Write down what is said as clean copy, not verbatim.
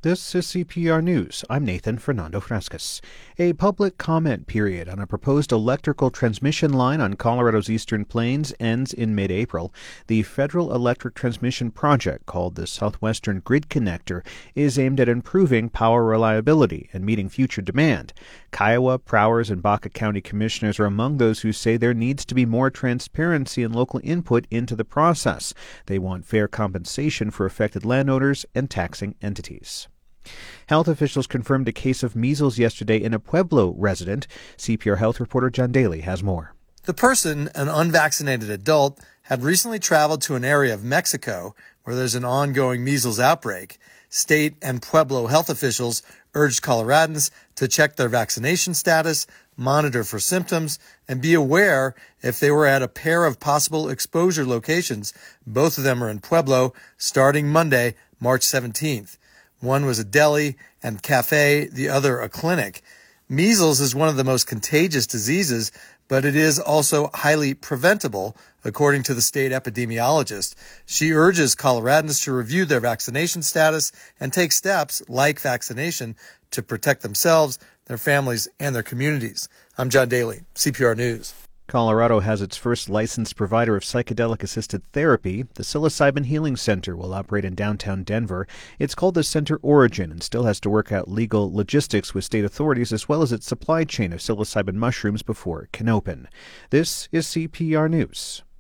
This is CPR News. I'm Nathan Fernando Frescas. A public comment period on a proposed electrical transmission line on Colorado's Eastern Plains ends in mid-April. The Federal Electric Transmission Project, called the Southwestern Grid Connector, is aimed at improving power reliability and meeting future demand. Kiowa, Prowers, and Baca County commissioners are among those who say there needs to be more transparency and local input into the process. They want fair compensation for affected landowners and taxing entities. Health officials confirmed a case of measles yesterday in a Pueblo resident. CPR Health reporter John Daly has more. The person, an unvaccinated adult, had recently traveled to an area of Mexico where there's an ongoing measles outbreak. State and Pueblo health officials urged Coloradans to check their vaccination status, monitor for symptoms, and be aware if they were at a pair of possible exposure locations. Both of them are in Pueblo, starting Monday, March 17th. One was a deli and cafe, the other a clinic. Measles is one of the most contagious diseases, but it is also highly preventable, according to the state epidemiologist. She urges Coloradans to review their vaccination status and take steps, like vaccination, to protect themselves, their families, and their communities. I'm John Daly, CPR News. Colorado has its first licensed provider of psychedelic-assisted therapy. The Psilocybin Healing Center will operate in downtown Denver. It's called the Center Origin and still has to work out legal logistics with state authorities as well as its supply chain of psilocybin mushrooms before it can open. This is CPR News.